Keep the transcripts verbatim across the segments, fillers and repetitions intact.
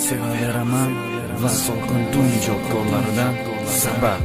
sevaveraman va so'lqin tun ijodkorlaridan sabab.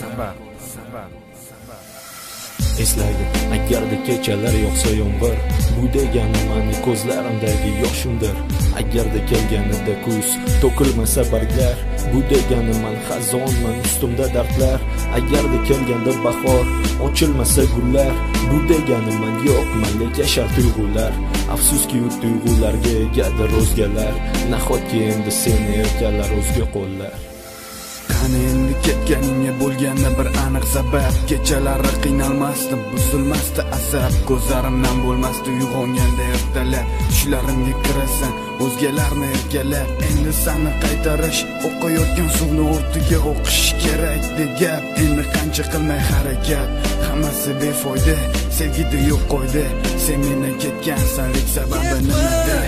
Eslagin, agarda kechalar yog'sa yomg'ir, bu degani mani ko'zlarimdagi yoshimdir. Agarda kelganida kuz, to'kilmasa barglar, bu degani man xazonman, ustimda dardlar. Agarda kelganda bahor, ochilmasa gullar, bu degani man yo'qman, lekin yashar tuyg'ular. Afsuski u tuyg'ularga egadir o'zgalar, nahotki endi seni erkalar o'zga qo'llar. Qani endi ketganingga bo'lganda bir aniq sabab. Kechalari qiynalmasdim, buzilmasdi asab, ko'zlarimdan bo'lmasdi uyg'onganda ertalab. Tushlarimga kirasan, o'zgalarni erkalab. Endi seni qaytarish, o'qiyotgan suvni o'rtiga o'qish kerak degap. Endi qancha qilmay harakat, hammasi befoyda, sevgida yo'q qo'ydi. Sen mendan ketgansan, lek sababi nimada?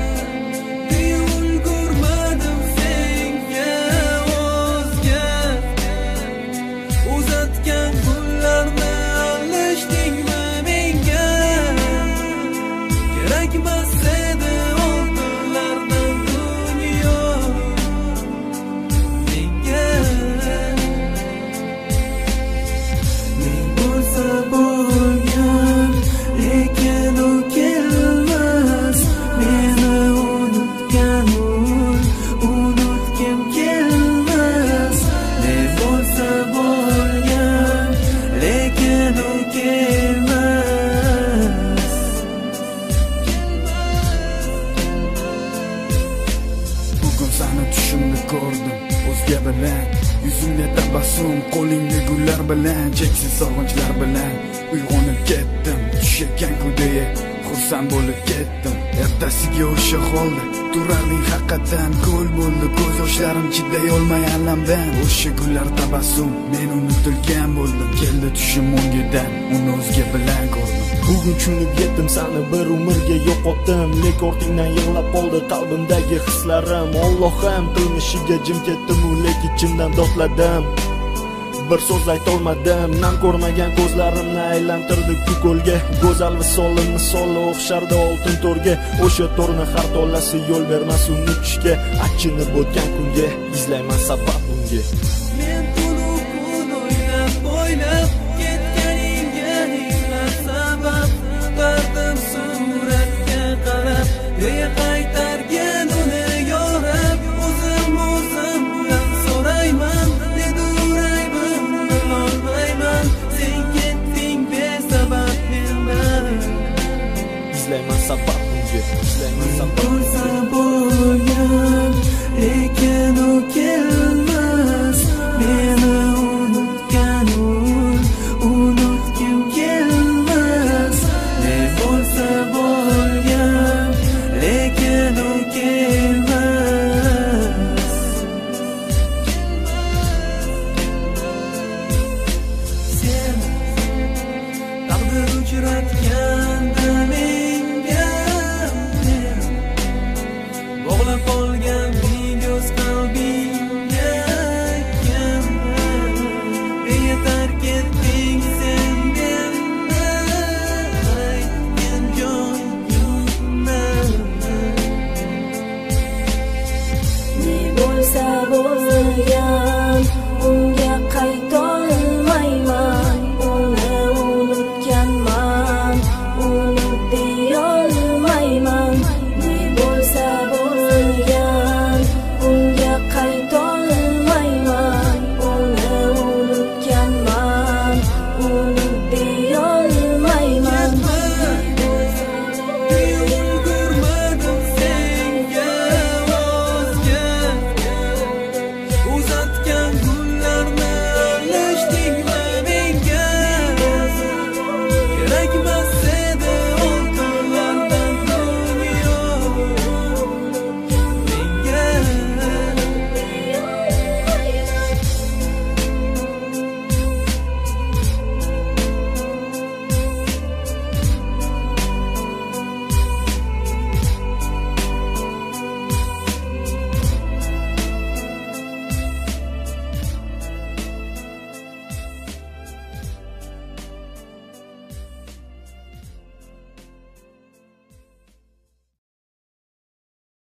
Seni tushimda ko'rdim o'zga bilan, yuzingda tabassum, qo'lingda gullar bilan, cheksiz sog'inchlar bilan uyg'onib ketdim. Tushayotgan deya xursand bo'lib ketdim. Ertasiga o'sha holda turarding haqiqatan, ko'l bo'ldi ko'z yoshlarim, chiday olmay alamdan. O'sha gullar tabassum, men unutilgan bo'ldim. Keldi tushim o'ngidan, uni o'zga bilan ko'rdim. Bugun tushunib yetdim, seni bir umrga yo'qotdim, lek ortingdan yig'lab qoldi qalbimdagi hislarim. Alloh ham qilmishiga jim ketdim, lek ichimdan dodladim. Bir so'z aytolmadim, nam ko'rmagan ko'zlarimni aylantirdi ko'lga. Go'zal visolim misoli o'xshardi oltin to'rga. O'sha to'rni har to'lasi yo'l bermas unutishga. Achinib o'tgan kunga izlayman sabab unga. Men to'liq kun o'ylab o'ylab ketganingga izlab sabab, dardim suratga qarab, nega qaytargan uni yorab, o'zim o'zim bilan so'rayman. İzlayman sabab unga, izlayman sabab. Bo'lsa bo'lgan, lekin